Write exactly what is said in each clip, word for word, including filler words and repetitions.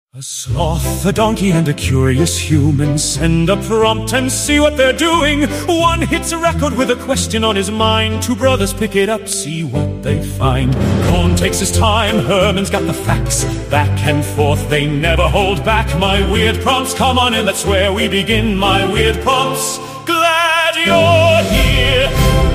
A sloth, a donkey, and a curious human send a prompt and see what they're doing. One hits a record with a question on his mind. Two brothers pick it up, see what they find. Cohn takes his time, Herman's got the facts. Back and forth, they never hold back. My weird prompts, come on in, that's where we begin. My weird prompts, glad you're here.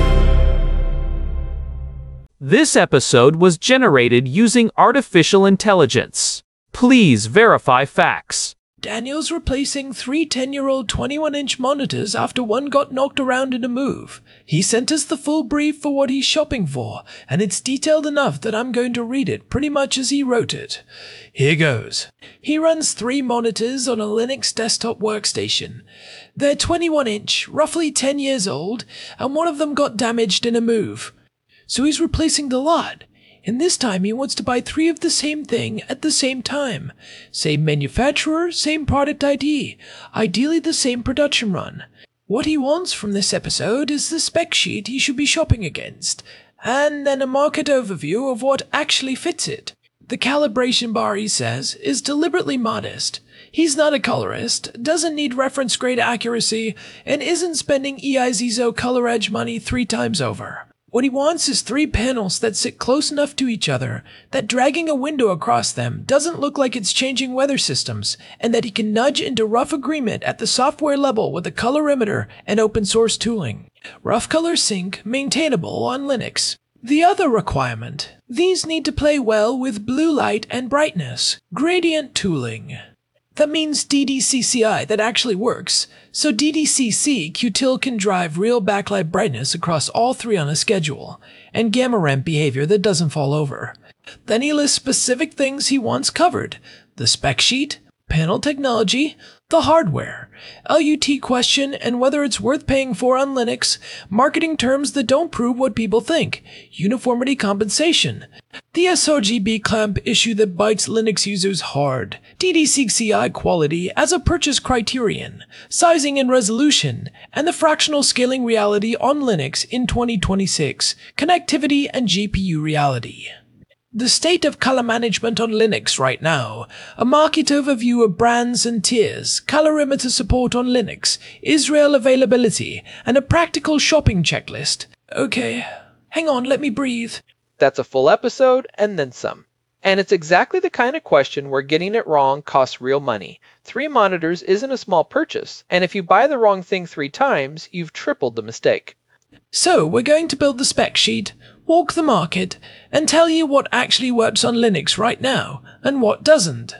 This episode was generated using artificial intelligence. Please verify facts. Daniel's replacing three ten-year-old twenty-one inch monitors after one got knocked around in a move. He sent us the full brief for what he's shopping for, and it's detailed enough that I'm going to read it pretty much as he wrote it. Here goes. He runs three monitors on a Linux desktop workstation. They're twenty-one inch, roughly ten years old, and one of them got damaged in a move. So he's replacing the lot. And this time he wants to buy three of the same thing at the same time. Same manufacturer, same product I D. Ideally the same production run. What he wants from this episode is the spec sheet he should be shopping against, and then a market overview of what actually fits it. The calibration bar, he says, is deliberately modest. He's not a colorist, doesn't need reference grade accuracy, and isn't spending E I Z O color edge money three times over. What he wants is three panels that sit close enough to each other that dragging a window across them doesn't look like it's changing weather systems, and that he can nudge into rough agreement at the software level with a colorimeter and open source tooling. Rough color sync, maintainable on Linux. The other requirement, these need to play well with blue light and brightness. Gradient tooling. That means D D C C I that actually works, so D D C C Qtil can drive real backlight brightness across all three on a schedule, and gamma ramp behavior that doesn't fall over. Then he lists specific things he wants covered: the spec sheet, panel technology, the hardware, L U T question and whether it's worth paying for on Linux, marketing terms that don't prove what people think, uniformity compensation, the sRGB clamp issue that bites Linux users hard, D D C C I quality as a purchase criterion, sizing and resolution, and the fractional scaling reality on Linux in twenty twenty-six, connectivity and G P U reality. The state of color management on Linux right now, a market overview of brands and tiers, colorimeter support on Linux, Israel availability, and a practical shopping checklist. Okay, hang on, let me breathe. That's a full episode and then some. And it's exactly the kind of question where getting it wrong costs real money. Three monitors isn't a small purchase, and if you buy the wrong thing three times, you've tripled the mistake. So we're going to build the spec sheet, walk the market, and tell you what actually works on Linux right now, and what doesn't.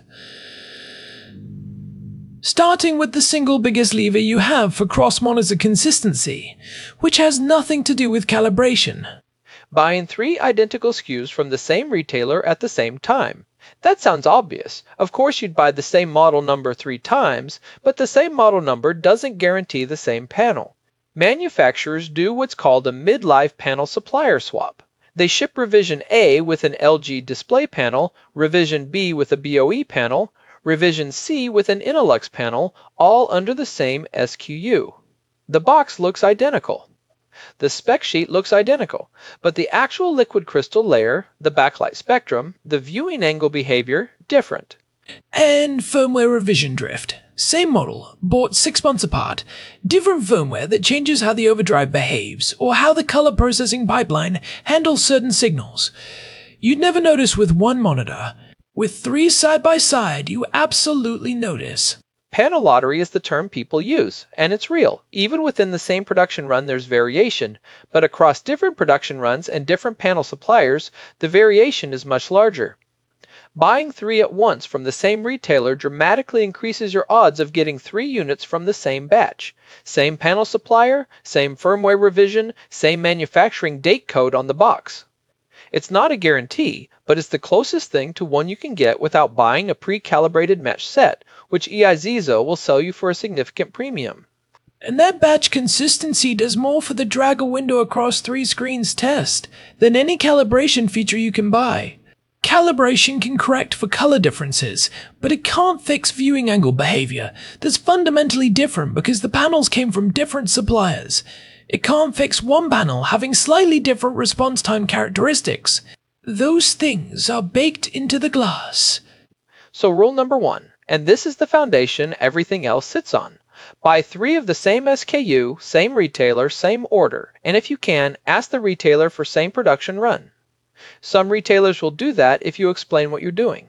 Starting with the single biggest lever you have for cross-monitor consistency, which has nothing to do with calibration. Buying three identical S K Us from the same retailer at the same time. That sounds obvious. Of course you'd buy the same model number three times, but the same model number doesn't guarantee the same panel. Manufacturers do what's called a mid-life panel supplier swap. They ship revision A with an L G display panel, revision B with a B O E panel, revision C with an Innolux panel, all under the same S K U. The box looks identical. The spec sheet looks identical, but the actual liquid crystal layer, the backlight spectrum, the viewing angle behavior, different. And firmware revision drift. Same model, bought six months apart. Different firmware that changes how the overdrive behaves, or how the color processing pipeline handles certain signals. You'd never notice with one monitor. With three side by side, you absolutely notice. Panel lottery is the term people use, and it's real. Even within the same production run there's variation, but across different production runs and different panel suppliers, the variation is much larger. Buying three at once from the same retailer dramatically increases your odds of getting three units from the same batch. Same panel supplier, same firmware revision, same manufacturing date code on the box. It's not a guarantee, but it's the closest thing to one you can get without buying a pre-calibrated match set, which E I Z O will sell you for a significant premium. And that batch consistency does more for the drag a window across three screens test than any calibration feature you can buy. Calibration can correct for color differences, but it can't fix viewing angle behavior that's fundamentally different because the panels came from different suppliers. It can't fix one panel having slightly different response time characteristics. Those things are baked into the glass. So rule number one, and this is the foundation everything else sits on. Buy three of the same S K U, same retailer, same order, and if you can, ask the retailer for same production run. Some retailers will do that if you explain what you're doing.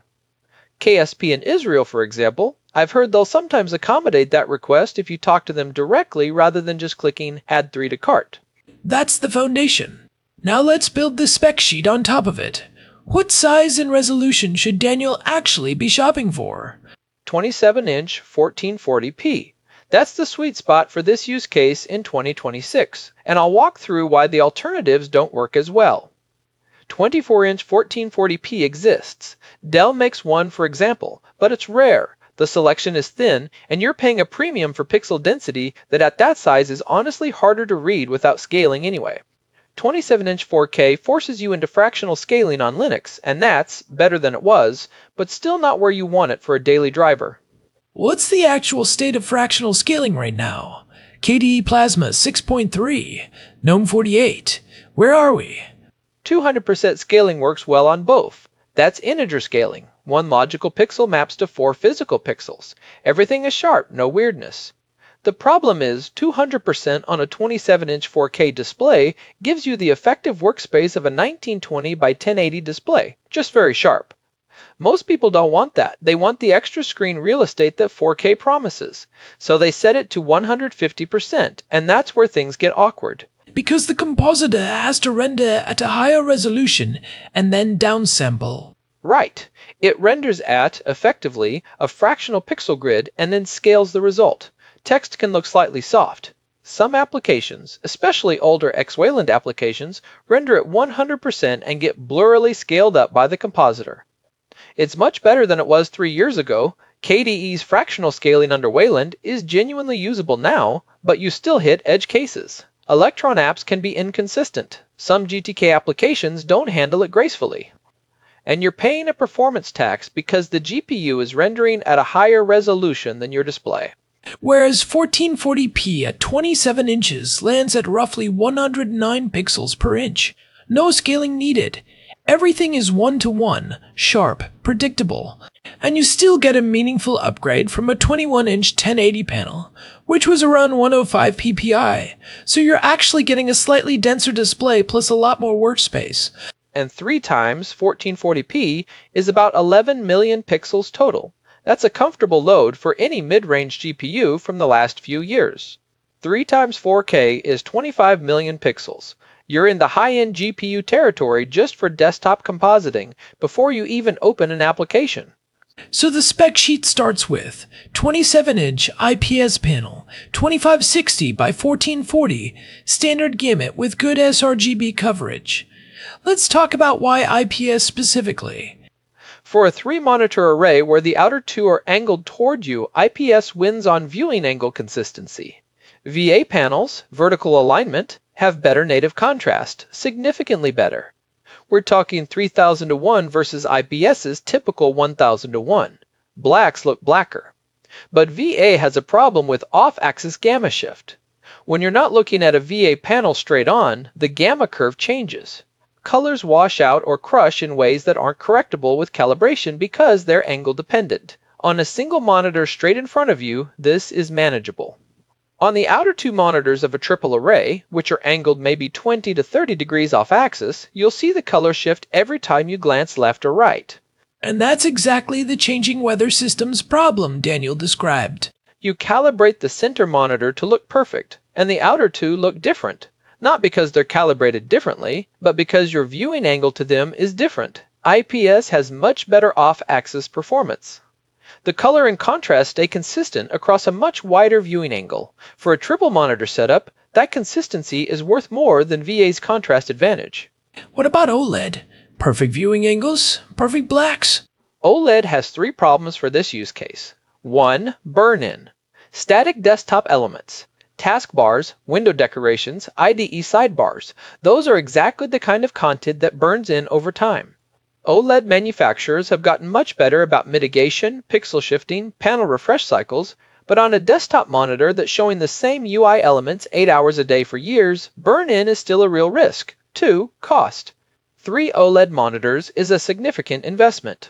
K S P in Israel, for example, I've heard they'll sometimes accommodate that request if you talk to them directly rather than just clicking Add three to Cart. That's the foundation. Now let's build the spec sheet on top of it. What size and resolution should Daniel actually be shopping for? twenty-seven inch fourteen forty p. That's the sweet spot for this use case in twenty twenty-six, and I'll walk through why the alternatives don't work as well. twenty-four inch fourteen forty p exists. Dell makes one, for example, but it's rare. The selection is thin, and you're paying a premium for pixel density that at that size is honestly harder to read without scaling anyway. twenty-seven inch four K forces you into fractional scaling on Linux, and that's better than it was, but still not where you want it for a daily driver. What's the actual state of fractional scaling right now? K D E Plasma six point three, GNOME forty-eight. Where are we? two hundred percent scaling works well on both. That's integer scaling. One logical pixel maps to four physical pixels. Everything is sharp, no weirdness. The problem is two hundred percent on a twenty-seven inch four K display gives you the effective workspace of a nineteen twenty by ten eighty display, just very sharp. Most people don't want that. They want the extra screen real estate that four K promises. So they set it to one hundred fifty percent, and that's where things get awkward. Because the compositor has to render at a higher resolution and then downsample. Right. It renders at, effectively, a fractional pixel grid and then scales the result. Text can look slightly soft. Some applications, especially older X Wayland applications, render at one hundred percent and get blurrily scaled up by the compositor. It's much better than it was three years ago. K D E's fractional scaling under Wayland is genuinely usable now, but you still hit edge cases. Electron apps can be inconsistent. Some G T K applications don't handle it gracefully. And you're paying a performance tax because the G P U is rendering at a higher resolution than your display. Whereas fourteen forty p at twenty-seven inches lands at roughly one hundred nine pixels per inch. No scaling needed. Everything is one-to-one, sharp, predictable, and you still get a meaningful upgrade from a twenty-one inch ten eighty panel, which was around one oh five p p i, so you're actually getting a slightly denser display plus a lot more workspace. And three times fourteen forty p is about eleven million pixels total. That's a comfortable load for any mid-range G P U from the last few years. three times four K is twenty-five million pixels. You're in the high-end G P U territory just for desktop compositing before you even open an application. So the spec sheet starts with twenty-seven inch I P S panel, twenty-five sixty by fourteen forty, standard gamut with good s R G B coverage. Let's talk about why I P S specifically. For a three-monitor array where the outer two are angled toward you, I P S wins on viewing angle consistency. V A panels, vertical alignment, have better native contrast, significantly better. We're talking three thousand to one versus IPS's typical one thousand to one. Blacks look blacker. But V A has a problem with off-axis gamma shift. When you're not looking at a V A panel straight on, the gamma curve changes. Colors wash out or crush in ways that aren't correctable with calibration because they're angle dependent. On a single monitor straight in front of you, this is manageable. On the outer two monitors of a triple array, which are angled maybe twenty to thirty degrees off axis, you'll see the color shift every time you glance left or right. And that's exactly the changing weather system's problem Daniel described. You calibrate the center monitor to look perfect, and the outer two look different. Not because they're calibrated differently, but because your viewing angle to them is different. I P S has much better off-axis performance. The color and contrast stay consistent across a much wider viewing angle. For a triple monitor setup, that consistency is worth more than V A's contrast advantage. What about OLED? Perfect viewing angles? Perfect blacks? OLED has three problems for this use case. One, burn-in. Static desktop elements. Taskbars, window decorations, I D E sidebars. Those are exactly the kind of content that burns in over time. OLED manufacturers have gotten much better about mitigation, pixel shifting, panel refresh cycles, but on a desktop monitor that's showing the same U I elements eight hours a day for years, burn-in is still a real risk. Two, cost. Three OLED monitors is a significant investment.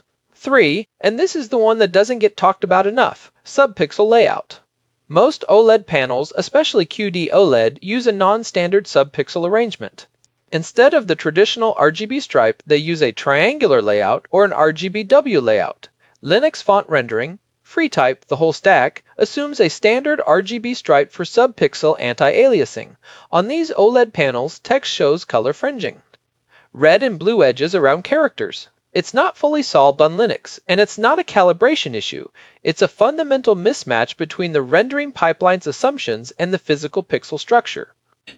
Three, and this is the one that doesn't get talked about enough, subpixel layout. Most OLED panels, especially Q D OLED, use a non-standard subpixel arrangement. Instead of the traditional R G B stripe, they use a triangular layout or an R G B W layout. Linux font rendering, FreeType, the whole stack, assumes a standard R G B stripe for subpixel anti-aliasing. On these OLED panels, text shows color fringing. Red and blue edges around characters. It's not fully solved on Linux, and it's not a calibration issue. It's a fundamental mismatch between the rendering pipeline's assumptions and the physical pixel structure.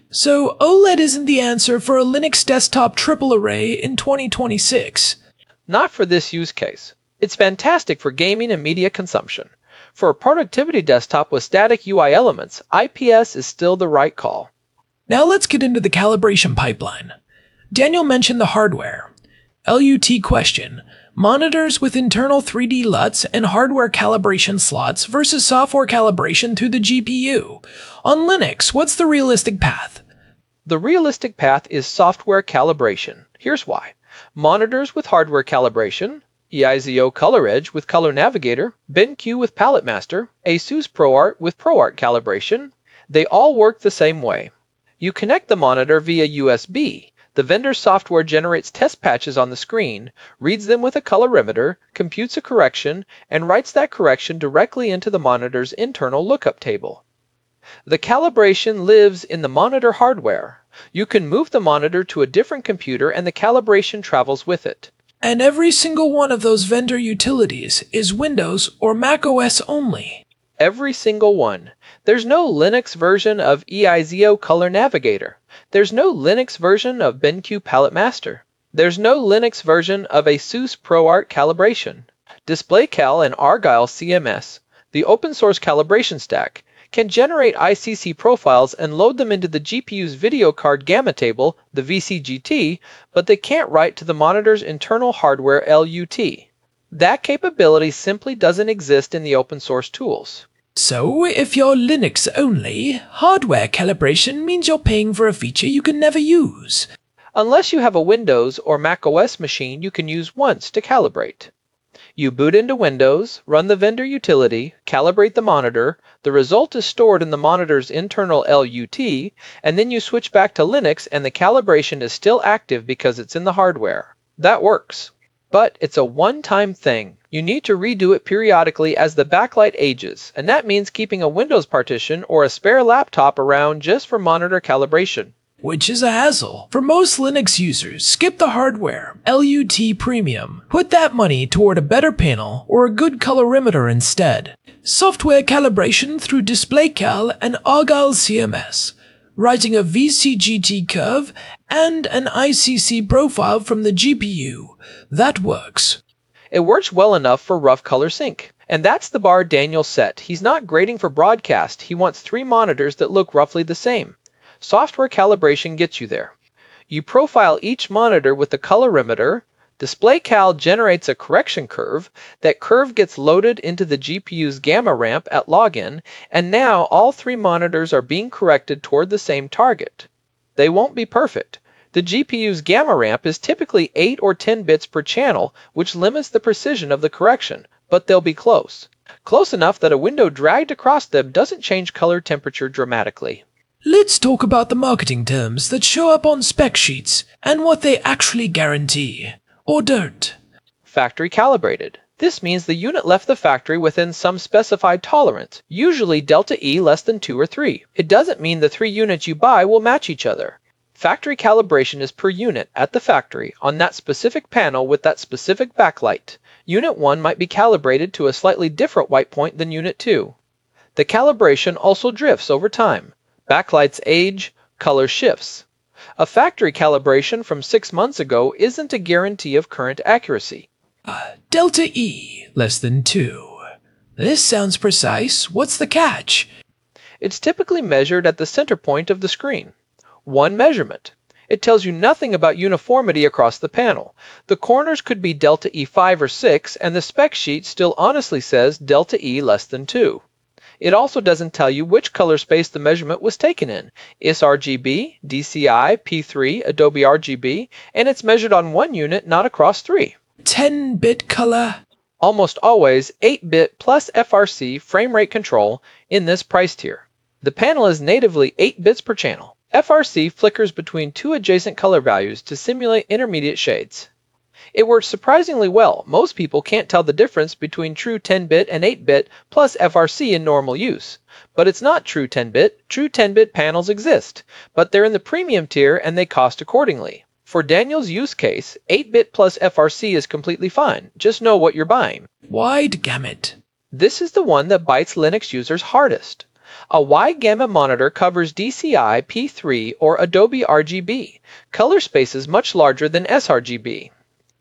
So OLED isn't the answer for a Linux desktop triple array in twenty twenty-six. Not for this use case. It's fantastic for gaming and media consumption. For a productivity desktop with static U I elements, I P S is still the right call. Now let's get into the calibration pipeline. Daniel mentioned the hardware. L U T question. Monitors with internal three D L U Ts and hardware calibration slots versus software calibration through the G P U. On Linux, what's the realistic path? The realistic path is software calibration. Here's why. Monitors with hardware calibration, E I Z O ColorEdge with Color Navigator, BenQ with Palette Master, ASUS ProArt with ProArt calibration, they all work the same way. You connect the monitor via U S B. The vendor's software generates test patches on the screen, reads them with a colorimeter, computes a correction, and writes that correction directly into the monitor's internal lookup table. The calibration lives in the monitor hardware. You can move the monitor to a different computer and the calibration travels with it. And every single one of those vendor utilities is Windows or Mac O S only. Every single one. There's no Linux version of E I Z O Color Navigator. There's no Linux version of BenQ Palette Master. There's no Linux version of ASUS ProArt calibration. DisplayCal and Argyle C M S, the open source calibration stack, can generate I C C profiles and load them into the G P U's video card gamma table, the V C G T, but they can't write to the monitor's internal hardware L U T. That capability simply doesn't exist in the open source tools. So, if you're Linux only, hardware calibration means you're paying for a feature you can never use. Unless you have a Windows or Mac O S machine you can use once to calibrate. You boot into Windows, run the vendor utility, calibrate the monitor, the result is stored in the monitor's internal L U T, and then you switch back to Linux and the calibration is still active because it's in the hardware. That works. But it's a one-time thing. You need to redo it periodically as the backlight ages, and that means keeping a Windows partition or a spare laptop around just for monitor calibration. Which is a hassle. For most Linux users, skip the hardware, L U T Premium. Put that money toward a better panel or a good colorimeter instead. Software calibration through DisplayCal and Argyle C M S. Writing a V C G T curve and an I C C profile from the G P U. That works. It works well enough for rough color sync. And that's the bar Daniel set. He's not grading for broadcast. He wants three monitors that look roughly the same. Software calibration gets you there. You profile each monitor with the colorimeter. DisplayCal generates a correction curve. That curve gets loaded into the G P U's gamma ramp at login, and now all three monitors are being corrected toward the same target. They won't be perfect. The G P U's gamma ramp is typically eight or ten bits per channel, which limits the precision of the correction, but they'll be close. Close enough that a window dragged across them doesn't change color temperature dramatically. Let's talk about the marketing terms that show up on spec sheets and what they actually guarantee. Or don't. Factory calibrated. This means the unit left the factory within some specified tolerance, usually delta E less than two or three. It doesn't mean the three units you buy will match each other. Factory calibration is per unit at the factory on that specific panel with that specific backlight. Unit one might be calibrated to a slightly different white point than Unit two. The calibration also drifts over time. Backlights age, color shifts. A factory calibration from six months ago isn't a guarantee of current accuracy. Uh, delta E, less than two. This sounds precise. What's the catch? It's typically measured at the center point of the screen. One measurement. It tells you nothing about uniformity across the panel. The corners could be delta E five or six, and the spec sheet still honestly says delta E less than two. It also doesn't tell you which color space the measurement was taken in, sRGB, D C I, P three, Adobe R G B, and it's measured on one unit, not across three. ten bit color? Almost always eight bit plus F R C frame rate control in this price tier. The panel is natively eight bits per channel. F R C flickers between two adjacent color values to simulate intermediate shades. It works surprisingly well. Most people can't tell the difference between true ten bit and eight bit plus F R C in normal use. But it's not true ten bit. True ten bit panels exist, but they're in the premium tier and they cost accordingly. For Daniel's use case, eight bit plus F R C is completely fine. Just know what you're buying. Wide gamut. This is the one that bites Linux users hardest. A wide gamut monitor covers D C I, P three, or Adobe R G B, color spaces much larger than sRGB.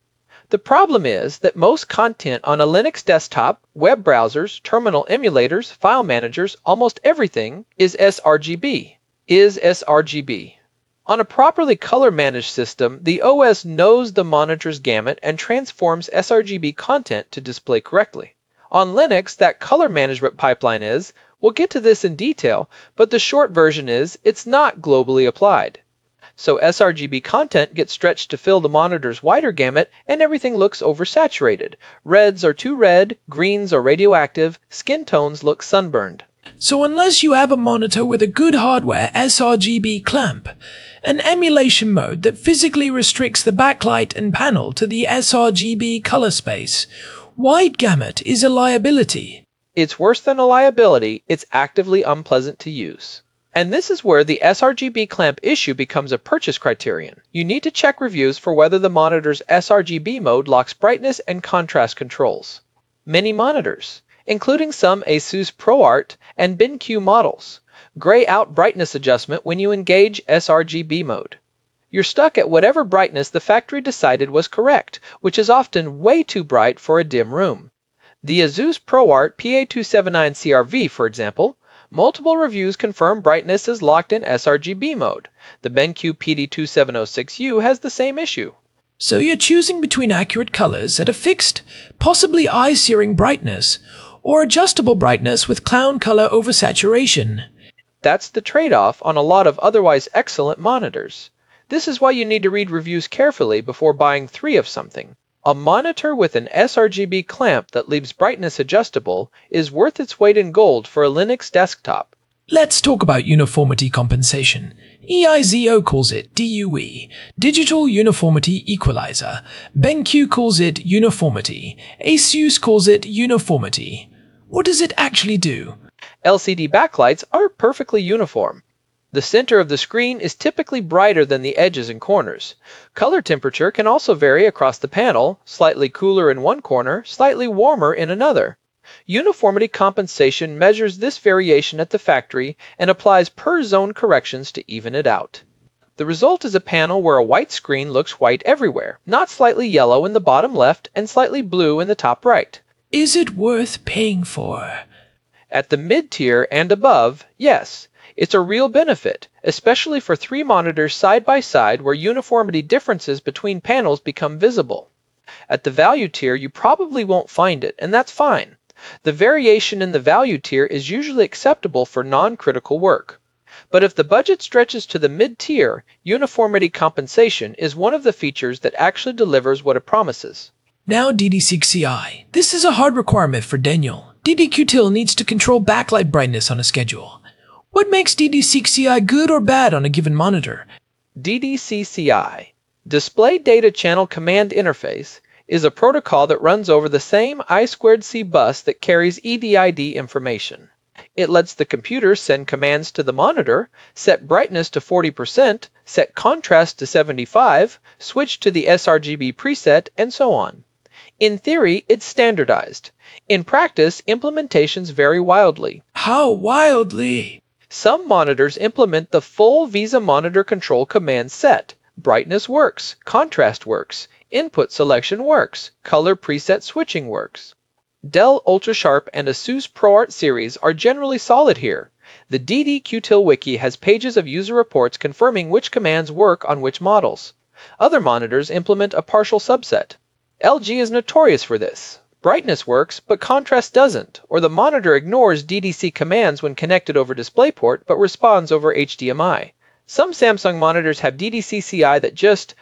The problem is that most content on a Linux desktop, web browsers, terminal emulators, file managers, almost everything is sRGB. Is sRGB. On a properly color-managed system, the O S knows the monitor's gamut and transforms sRGB content to display correctly. On Linux, that color management pipeline is, we'll get to this in detail, but the short version is, it's not globally applied. So sRGB content gets stretched to fill the monitor's wider gamut and everything looks oversaturated. Reds are too red, greens are radioactive, skin tones look sunburned. So unless you have a monitor with a good hardware sRGB clamp, an emulation mode that physically restricts the backlight and panel to the sRGB color space, wide gamut is a liability. It's worse than a liability, it's actively unpleasant to use. And this is where the sRGB clamp issue becomes a purchase criterion. You need to check reviews for whether the monitor's sRGB mode locks brightness and contrast controls. Many monitors, including some ASUS ProArt and BenQ models, gray out brightness adjustment when you engage sRGB mode. You're stuck at whatever brightness the factory decided was correct, which is often way too bright for a dim room. The ASUS ProArt P A two seventy-nine C R V, for example, multiple reviews confirm brightness is locked in sRGB mode. The BenQ P D two seven oh six U has the same issue. So you're choosing between accurate colors at a fixed, possibly eye-searing brightness, or adjustable brightness with clown color oversaturation. That's the trade-off on a lot of otherwise excellent monitors. This is why you need to read reviews carefully before buying three of something. A monitor with an sRGB clamp that leaves brightness adjustable is worth its weight in gold for a Linux desktop. Let's talk about uniformity compensation. E I Z O calls it D U E, Digital Uniformity Equalizer. BenQ calls it uniformity. ASUS calls it uniformity. What does it actually do? L C D backlights are perfectly uniform. The center of the screen is typically brighter than the edges and corners. Color temperature can also vary across the panel, slightly cooler in one corner, slightly warmer in another. Uniformity compensation measures this variation at the factory and applies per zone corrections to even it out. The result is a panel where a white screen looks white everywhere, not slightly yellow in the bottom left and slightly blue in the top right. Is it worth paying for? At the mid-tier and above, yes. It's a real benefit, especially for three monitors side by side where uniformity differences between panels become visible. At the value tier, you probably won't find it, and that's fine. The variation in the value tier is usually acceptable for non-critical work. But if the budget stretches to the mid-tier, uniformity compensation is one of the features that actually delivers what it promises. Now D D six C I. This is a hard requirement for Daniel. D D Q T I L needs to control backlight brightness on a schedule. What makes D D six C I good or bad on a given monitor? D D C C I, Display Data Channel Command Interface, is a protocol that runs over the same I two C bus that carries E D I D information. It lets the computer send commands to the monitor, set brightness to forty percent, set contrast to seventy-five, switch to the sRGB preset, and so on. In theory, it's standardized. In practice, implementations vary wildly. How wildly? Some monitors implement the full Visa monitor control command set. Brightness works, contrast works, input selection works, color preset switching works. Dell UltraSharp and ASUS ProArt series are generally solid here. The D D Q T I L wiki has pages of user reports confirming which commands work on which models. Other monitors implement a partial subset. L G is notorious for this. Brightness works, but contrast doesn't, or the monitor ignores D D C commands when connected over DisplayPort but responds over H D M I. Some Samsung monitors have D D C C I that just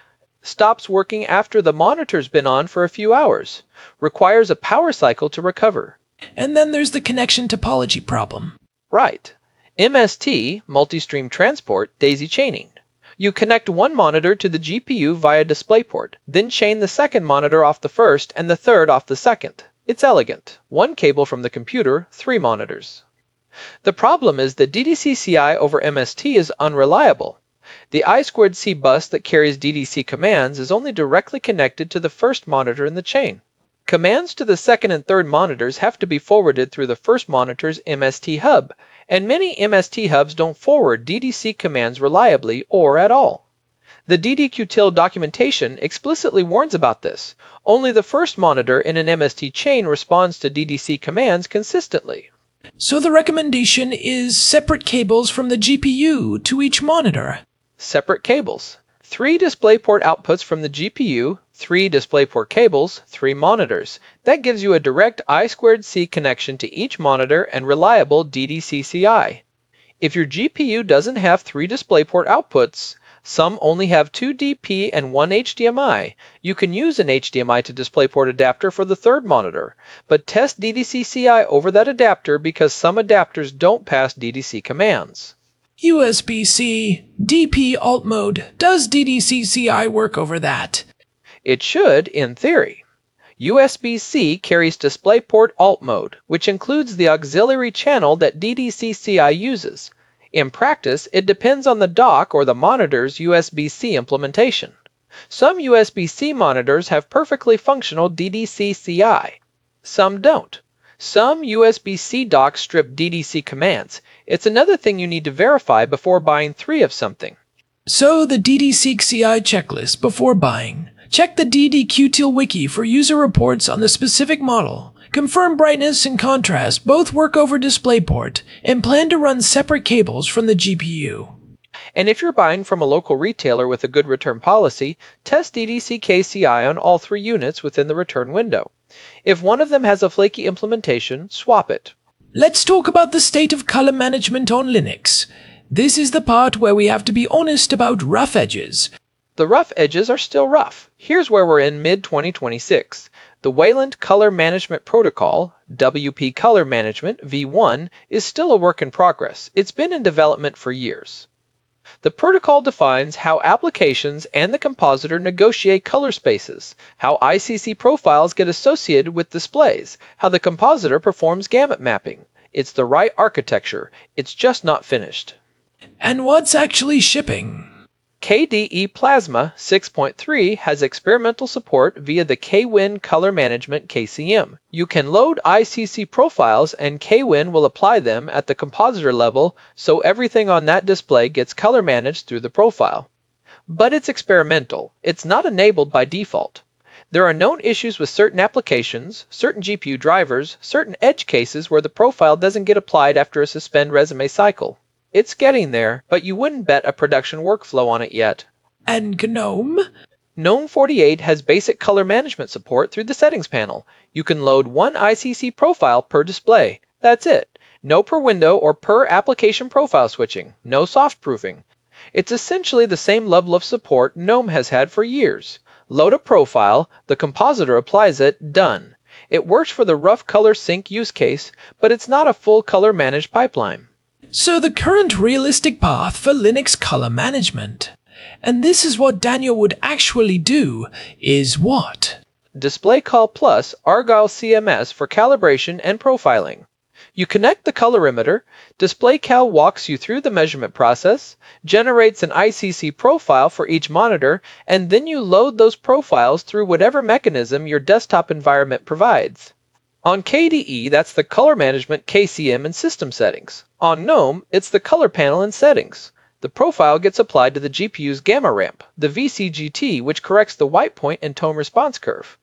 stops working after the monitor's been on for a few hours, requires a power cycle to recover. And then there's the connection topology problem. Right. M S T, multi-stream transport, daisy chaining. You connect one monitor to the G P U via DisplayPort, then chain the second monitor off the first and the third off the second. It's elegant. One cable from the computer, three monitors. The problem is that D D C C I over M S T is unreliable. The I two C bus that carries D D C commands is only directly connected to the first monitor in the chain. Commands to the second and third monitors have to be forwarded through the first monitor's M S T hub, and many M S T hubs don't forward D D C commands reliably or at all. The D D Q T I L documentation explicitly warns about this. Only the first monitor in an M S T chain responds to D D C commands consistently. So the recommendation is separate cables from the G P U to each monitor. Separate cables. Three DisplayPort outputs from the G P U, three DisplayPort cables, three monitors. That gives you a direct I two C connection to each monitor and reliable D D C C I. If your G P U doesn't have three DisplayPort outputs, some only have two D P and one H D M I, you can use an H D M I to DisplayPort adapter for the third monitor, but test D D C C I over that adapter because some adapters don't pass D D C commands. U S B C, D P alt mode. Does D D C C I work over that? It should, in theory. U S B C carries DisplayPort alt mode, which includes the auxiliary channel that D D C C I uses. In practice, it depends on the dock or the monitor's U S B C implementation. Some U S B C monitors have perfectly functional D D C C I. Some don't. Some U S B C docks strip D D C commands. It's another thing you need to verify before buying three of something. So the D D C C I checklist before buying. Check the D D Q T I L wiki for user reports on the specific model. Confirm brightness and contrast both work over DisplayPort, and plan to run separate cables from the G P U. And if you're buying from a local retailer with a good return policy, test D D C K C I on all three units within the return window. If one of them has a flaky implementation, swap it. Let's talk about the state of color management on Linux. This is the part where we have to be honest about rough edges. The rough edges are still rough. Here's where we're in mid twenty twenty-six. The Wayland Color Management Protocol, W P Color Management v one, is still a work in progress. It's been in development for years. The protocol defines how applications and the compositor negotiate color spaces, how I C C profiles get associated with displays, how the compositor performs gamut mapping. It's the right architecture. It's just not finished. And what's actually shipping? K D E Plasma six point three has experimental support via the Kwin Color Management K C M. You can load I C C profiles and Kwin will apply them at the compositor level so everything on that display gets color managed through the profile. But it's experimental. It's not enabled by default. There are known issues with certain applications, certain G P U drivers, certain edge cases where the profile doesn't get applied after a suspend resume cycle. It's getting there, but you wouldn't bet a production workflow on it yet. And GNOME? GNOME forty-eight has basic color management support through the settings panel. You can load one I C C profile per display. That's it. No per window or per application profile switching. No soft proofing. It's essentially the same level of support GNOME has had for years. Load a profile, the compositor applies it, done. It works for the rough color sync use case, but it's not a full color managed pipeline. So the current realistic path for Linux color management, and this is what Daniel would actually do, is what? DisplayCal Plus Argyle C M S for calibration and profiling. You connect the colorimeter, DisplayCal walks you through the measurement process, generates an I C C profile for each monitor, and then you load those profiles through whatever mechanism your desktop environment provides. On K D E, that's the Color Management K C M and System Settings. On GNOME, it's the Color Panel and Settings. The profile gets applied to the G P U's gamma ramp, the V C G T, which corrects the white point and tone response curve.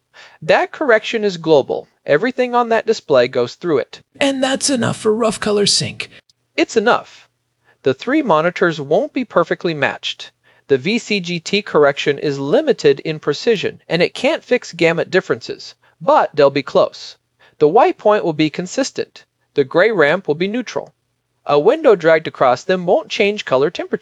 That correction is global. Everything on that display goes through it. And that's enough for rough color sync. It's enough. The three monitors won't be perfectly matched. The V C G T correction is limited in precision, and it can't fix gamut differences. But they'll be close. The white point will be consistent. The gray ramp will be neutral. A window dragged across them won't change color temperature.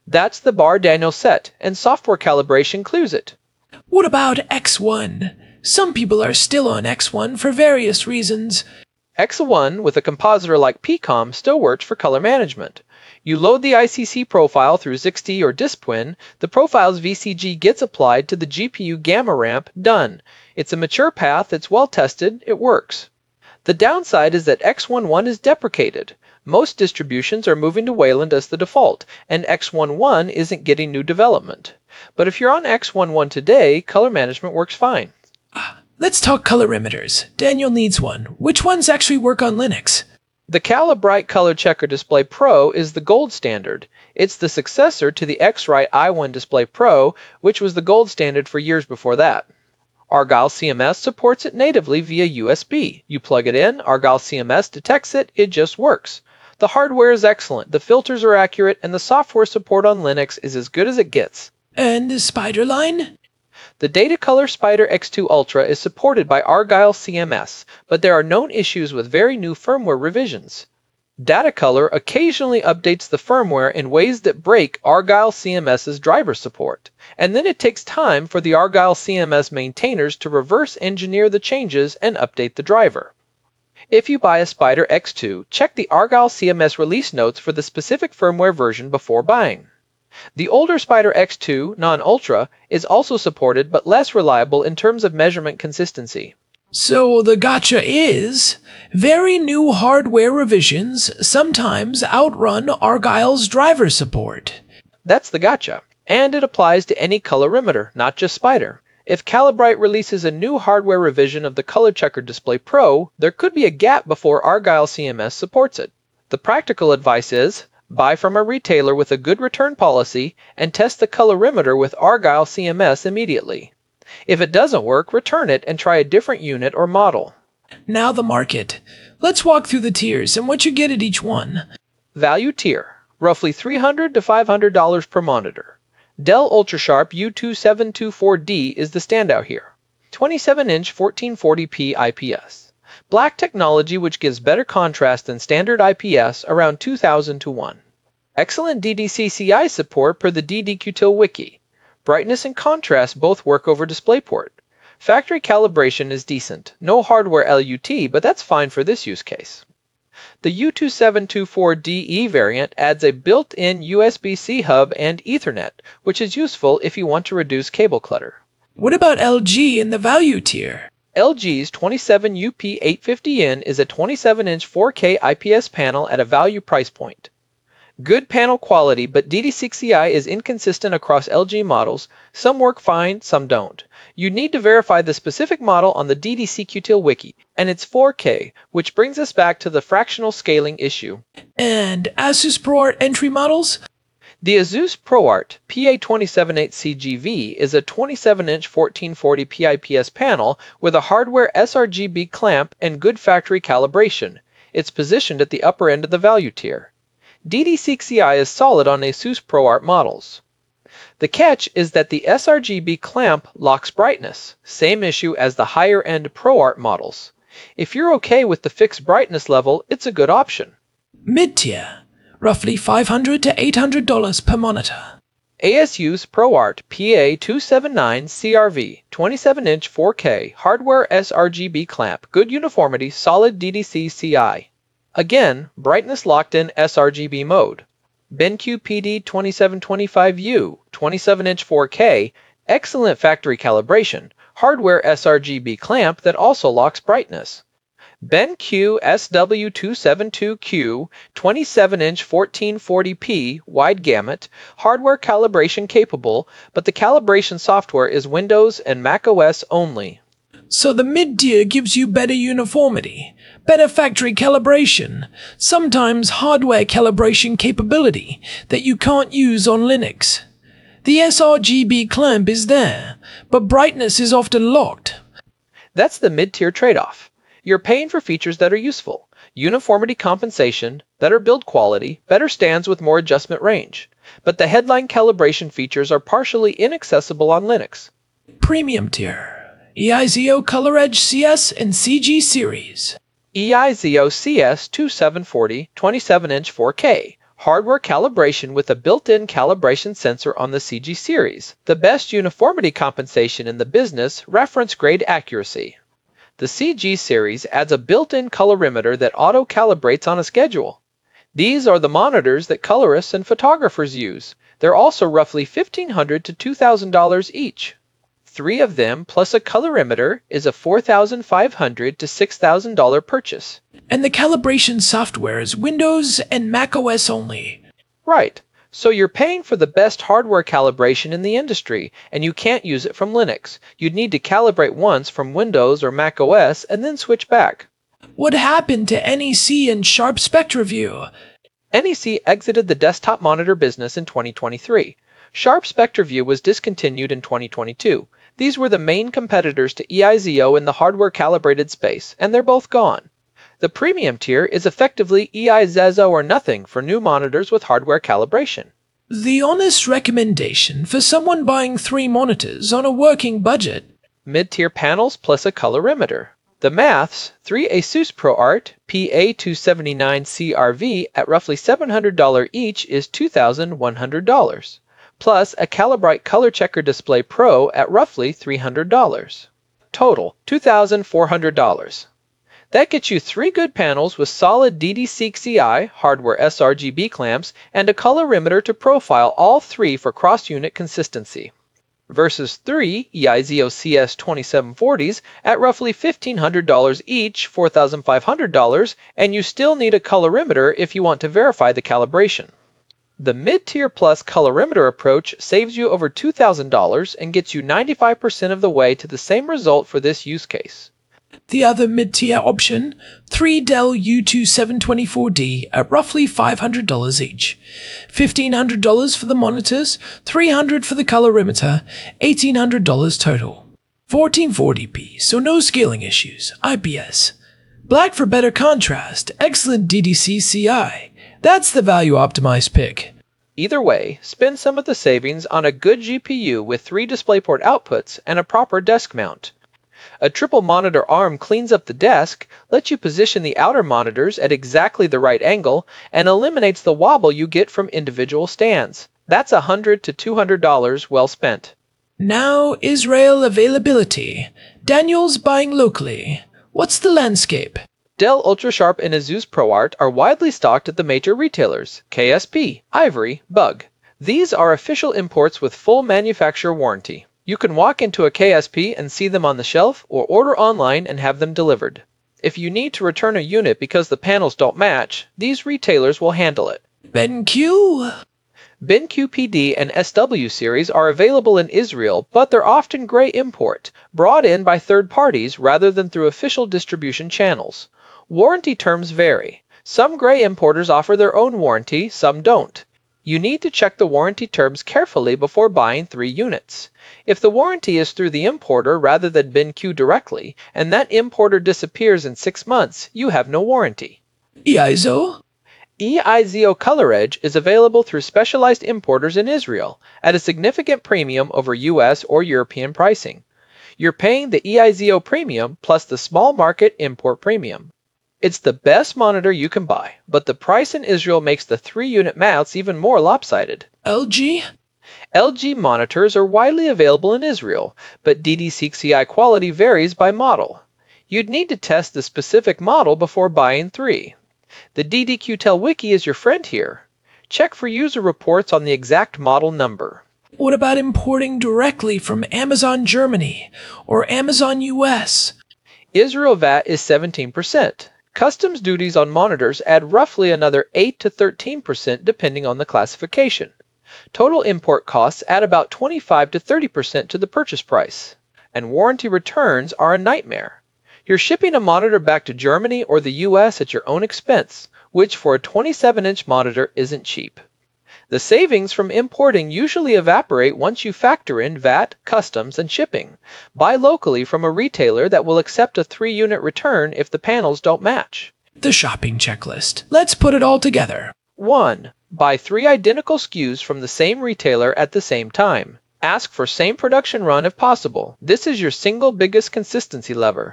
That's the Barr-Daniel set, and software calibration clears it. What about X one? Some people are still on X one for various reasons. X one with a compositor like P COM still works for color management. You load the I C C profile through ZixT or DiskTwin, the profile's V C G gets applied to the G P U gamma ramp, done. It's a mature path, it's well tested, it works. The downside is that X eleven is deprecated. Most distributions are moving to Wayland as the default, and X eleven isn't getting new development. But if you're on X eleven today, color management works fine. Let's talk colorimeters. Daniel needs one. Which ones actually work on Linux? The Calibrite Color Checker Display Pro is the gold standard. It's the successor to the X-Rite i one Display Pro, which was the gold standard for years before that. Argyle C M S supports it natively via U S B. You plug it in, Argyle C M S detects it, it just works. The hardware is excellent, the filters are accurate, and the software support on Linux is as good as it gets. And the Spiderline? The Datacolor Spider X two Ultra is supported by Argyle C M S, but there are known issues with very new firmware revisions. Datacolor occasionally updates the firmware in ways that break Argyle CMS's driver support, and then it takes time for the Argyle C M S maintainers to reverse engineer the changes and update the driver. If you buy a Spider X two, check the Argyle C M S release notes for the specific firmware version before buying. The older Spider X two, non-Ultra, is also supported but less reliable in terms of measurement consistency. So the gotcha is, very new hardware revisions sometimes outrun Argyle's driver support. That's the gotcha. And it applies to any colorimeter, not just Spider. If Calibrite releases a new hardware revision of the Color Checker Display Pro, there could be a gap before Argyle C M S supports it. The practical advice is, buy from a retailer with a good return policy and test the colorimeter with Argyle C M S immediately. If it doesn't work, return it and try a different unit or model. Now the market. Let's walk through the tiers and what you get at each one. Value tier, roughly three hundred to five hundred dollars per monitor. Dell UltraSharp U two seven two four D is the standout here. twenty-seven inch fourteen forty p I P S. Black technology which gives better contrast than standard I P S, around two thousand to one. Excellent D D C C I support per the D D Q T I L wiki. Brightness and contrast both work over DisplayPort. Factory calibration is decent. No hardware L U T, but that's fine for this use case. The U two seven two four D E variant adds a built-in U S B C hub and Ethernet, which is useful if you want to reduce cable clutter. What about L G in the value tier? L G's twenty-seven U P eight fifty N is a twenty-seven inch four K I P S panel at a value price point. Good panel quality, but D D C C I is inconsistent across L G models. Some work fine, some don't. You need to verify the specific model on the D D C Q T I L wiki, and it's four K, which brings us back to the fractional scaling issue. And Asus ProArt entry models? The Asus ProArt P A two seventy-eight C G V is a twenty-seven inch fourteen forty p I P S panel with a hardware sRGB clamp and good factory calibration. It's positioned at the upper end of the value tier. D D C C I is solid on Asus ProArt models. The catch is that the sRGB clamp locks brightness, same issue as the higher-end ProArt models. If you're okay with the fixed brightness level, it's a good option. Mid-tier, roughly five hundred to eight hundred dollars per monitor. ASU's ProArt P A two seventy-nine C R V, twenty-seven inch four K, hardware sRGB clamp, good uniformity, solid D D C C I. Again, brightness locked in sRGB mode. BenQ P D twenty-seven twenty-five U, twenty-seven inch four K, excellent factory calibration, hardware sRGB clamp that also locks brightness. BenQ S W two seventy-two Q, twenty-seven inch fourteen forty p, wide gamut, hardware calibration capable, but the calibration software is Windows and macOS only. So the mid-tier gives you better uniformity, better factory calibration, sometimes hardware calibration capability that you can't use on Linux. The sRGB clamp is there, but brightness is often locked. That's the mid-tier trade-off. You're paying for features that are useful, uniformity compensation, better build quality, better stands with more adjustment range, but the headline calibration features are partially inaccessible on Linux. Premium tier. E I Z O ColorEdge C S and C G series. E I Z O C S twenty-seven forty, twenty-seven inch four K, hardware calibration with a built-in calibration sensor on the C G series, the best uniformity compensation in the business, reference grade accuracy. The C G series adds a built-in colorimeter that auto-calibrates on a schedule. These are the monitors that colorists and photographers use. They're also roughly fifteen hundred dollars to two thousand dollars each. Three of them plus a colorimeter is a four thousand five hundred dollars to six thousand dollars purchase. And the calibration software is Windows and macOS only. Right. So you're paying for the best hardware calibration in the industry, and you can't use it from Linux. You'd need to calibrate once from Windows or macOS and then switch back. What happened to N E C and Sharp SpectraView? N E C exited the desktop monitor business in twenty twenty-three. Sharp SpectraView was discontinued in twenty twenty-two. These were the main competitors to E I Z O in the hardware-calibrated space, and they're both gone. The premium tier is effectively E I Z O or nothing for new monitors with hardware calibration. The honest recommendation for someone buying three monitors on a working budget. Mid-tier panels plus a colorimeter. The maths, three ASUS ProArt P A two seventy-nine C R V at roughly seven hundred dollars each is two thousand one hundred dollars. Plus a Calibrite Color Checker Display Pro at roughly three hundred dollars. Total, two thousand four hundred dollars. That gets you three good panels with solid D D Seek C I, hardware sRGB clamps, and a colorimeter to profile all three for cross-unit consistency. Versus three E I Z O C S twenty-seven forties at roughly fifteen hundred dollars each, four thousand five hundred dollars, and you still need a colorimeter if you want to verify the calibration. The mid-tier plus colorimeter approach saves you over two thousand dollars and gets you ninety-five percent of the way to the same result for this use case. The other mid-tier option, three Dell U two seven twenty-four D at roughly five hundred dollars each. fifteen hundred dollars for the monitors, three hundred dollars for the colorimeter, eighteen hundred dollars total. fourteen forty p, so no scaling issues, I P S. Black for better contrast, excellent D D C C I. That's the value-optimized pick. Either way, spend some of the savings on a good G P U with three DisplayPort outputs and a proper desk mount. A triple monitor arm cleans up the desk, lets you position the outer monitors at exactly the right angle, and eliminates the wobble you get from individual stands. That's one hundred dollars to two hundred dollars well spent. Now, Israel availability. Daniel's buying locally. What's the landscape? Dell UltraSharp and ASUS ProArt are widely stocked at the major retailers, K S P, Ivory, Bug. These are official imports with full manufacturer warranty. You can walk into a K S P and see them on the shelf, or order online and have them delivered. If you need to return a unit because the panels don't match, these retailers will handle it. BenQ? BenQ P D and S W series are available in Israel, but they're often gray import, brought in by third parties rather than through official distribution channels. Warranty terms vary. Some gray importers offer their own warranty, some don't. You need to check the warranty terms carefully before buying three units. If the warranty is through the importer rather than BenQ directly, and that importer disappears in six months, you have no warranty. E I Z O? E I Z O ColorEdge is available through specialized importers in Israel at a significant premium over U S or European pricing. You're paying the E I Z O premium plus the small market import premium. It's the best monitor you can buy, but the price in Israel makes the three-unit mounts even more lopsided. L G? L G monitors are widely available in Israel, but D D Seek C I quality varies by model. You'd need to test the specific model before buying three. The D D Q Tel Wiki is your friend here. Check for user reports on the exact model number. What about importing directly from Amazon Germany or Amazon U S? Israel V A T is seventeen percent. Customs duties on monitors add roughly another eight to thirteen percent depending on the classification. Total import costs add about twenty-five to thirty percent to the purchase price. And warranty returns are a nightmare. You're shipping a monitor back to Germany or the U S at your own expense, which for a twenty-seven inch monitor isn't cheap. The savings from importing usually evaporate once you factor in V A T, customs, and shipping. Buy locally from a retailer that will accept a three-unit return if the panels don't match. The shopping checklist. Let's put it all together. one. Buy three identical S K Us from the same retailer at the same time. Ask for same production run if possible. This is your single biggest consistency lever.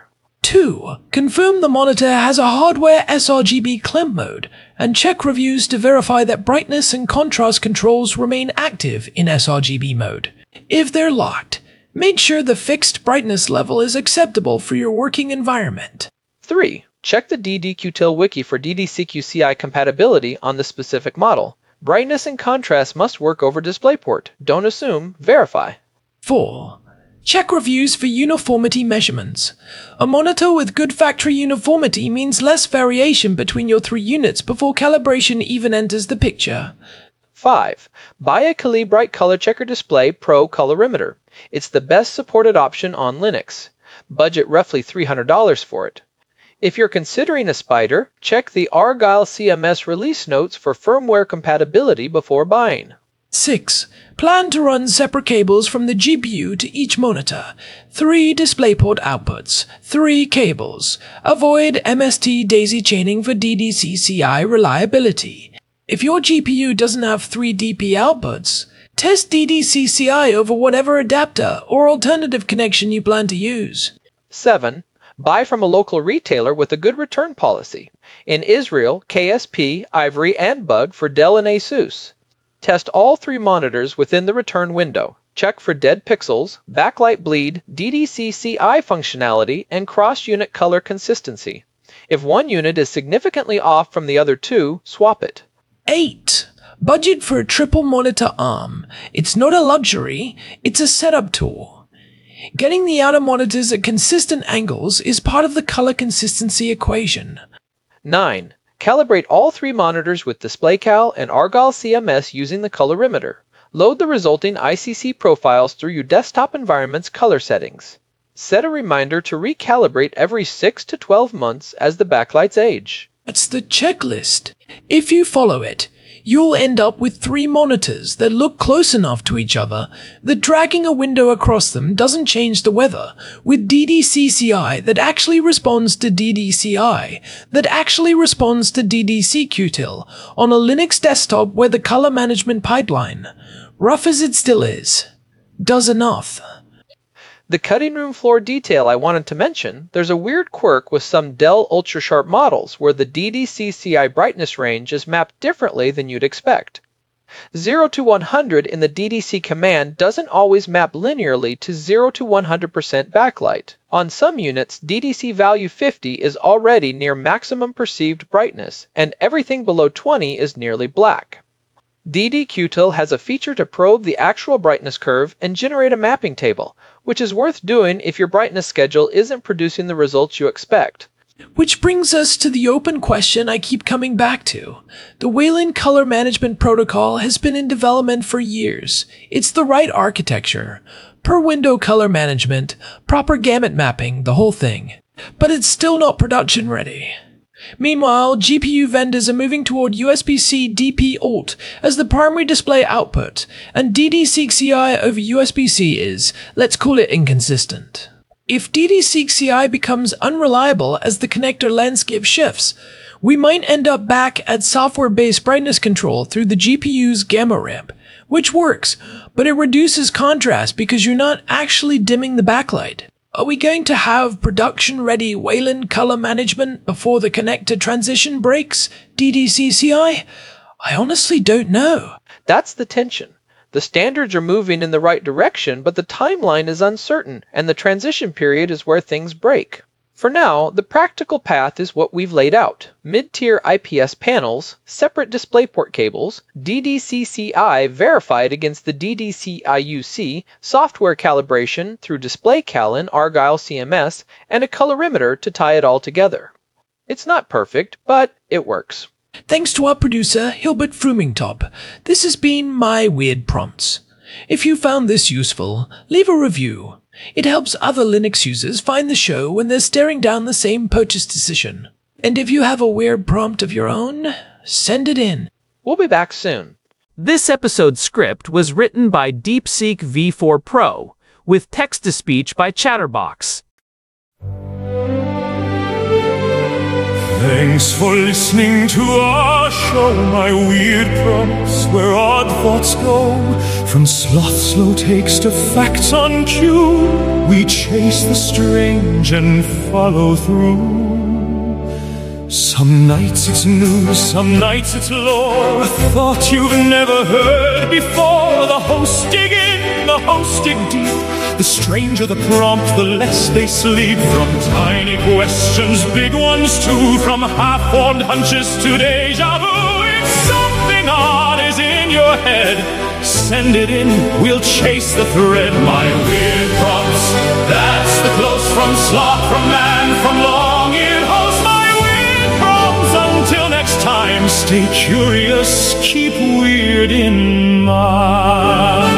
two. Confirm the monitor has a hardware sRGB clamp mode, and check reviews to verify that brightness and contrast controls remain active in sRGB mode. If they're locked, make sure the fixed brightness level is acceptable for your working environment. three. Check the D D Qtel wiki for D D C Q C I compatibility on the specific model. Brightness and contrast must work over DisplayPort. Don't assume, verify. four. Check reviews for uniformity measurements. A monitor with good factory uniformity means less variation between your three units before calibration even enters the picture. five. Buy a Kali Bright Color Checker Display Pro Colorimeter. It's the best supported option on Linux. Budget roughly three hundred dollars for it. If you're considering a Spider, check the Argyle C M S release notes for firmware compatibility before buying. six. Plan to run separate cables from the G P U to each monitor. three DisplayPort outputs. three cables. Avoid M S T daisy chaining for D D C C I reliability. If your G P U doesn't have three D P outputs, test D D C C I over whatever adapter or alternative connection you plan to use. seven. Buy from a local retailer with a good return policy. In Israel, K S P, Ivory, and Bug for Dell and Asus. Test all three monitors within the return window. Check for dead pixels, backlight bleed, D D C C I functionality, and cross-unit color consistency. If one unit is significantly off from the other two, swap it. eight. Budget for a triple monitor arm. It's not a luxury, it's a setup tool. Getting the outer monitors at consistent angles is part of the color consistency equation. nine. Calibrate all three monitors with DisplayCal and Argyle C M S using the colorimeter. Load the resulting I C C profiles through your desktop environment's color settings. Set a reminder to recalibrate every six to twelve months as the backlights age. That's the checklist. If you follow it, you'll end up with three monitors that look close enough to each other that dragging a window across them doesn't change the weather, with D D C C I that actually responds to D D C I, that actually responds to D D C Qtel, on a Linux desktop where the color management pipeline, rough as it still is, does enough. The cutting room floor detail I wanted to mention, there's a weird quirk with some Dell UltraSharp models where the D D C C I brightness range is mapped differently than you'd expect. zero to one hundred in the D D C command doesn't always map linearly to zero to one hundred percent backlight. On some units, D D C value fifty is already near maximum perceived brightness, and everything below twenty is nearly black. D D Qtel has a feature to probe the actual brightness curve and generate a mapping table, which is worth doing if your brightness schedule isn't producing the results you expect. Which brings us to the open question I keep coming back to. The Wayland Color Management Protocol has been in development for years. It's the right architecture. Per window color management, proper gamut mapping, the whole thing. But it's still not production ready. Meanwhile, G P U vendors are moving toward U S B C D P Alt as the primary display output, and D D C C I over U S B C is, let's call it, inconsistent. If D D C C I becomes unreliable as the connector landscape shifts, we might end up back at software-based brightness control through the G P U's gamma ramp, which works, but it reduces contrast because you're not actually dimming the backlight. Are we going to have production-ready Wayland color management before the connector transition breaks, D D C C I? I honestly don't know. That's the tension. The standards are moving in the right direction, but the timeline is uncertain, and the transition period is where things break. For now, the practical path is what we've laid out. Mid-tier I P S panels, separate DisplayPort cables, D D C C I verified against the D D C I U C, software calibration through DisplayCal and Argyle C M S, and a colorimeter to tie it all together. It's not perfect, but it works. Thanks to our producer, Hilbert Frumingtop. This has been My Weird Prompts. If you found this useful, leave a review. It helps other Linux users find the show when they're staring down the same purchase decision. And if you have a weird prompt of your own, send it in. We'll be back soon. This episode's script was written by DeepSeek V four Pro, with text-to-speech by Chatterbox. Thanks for listening to our show, my weird prompts where odd thoughts go. From sloth slow takes to facts on cue, we chase the strange and follow through. Some nights it's news, some nights it's lore, a thought you've never heard before. The hosts dig in, the hosts dig deep. The stranger the prompt, the less they sleep. From tiny questions, big ones too, from half-formed hunches to deja vu. If something odd is in your head, send it in, we'll chase the thread. My weird prompts, that's the close from sloth, from man, from long-eared host. My weird prompts, until next time, stay curious, keep weird in mind.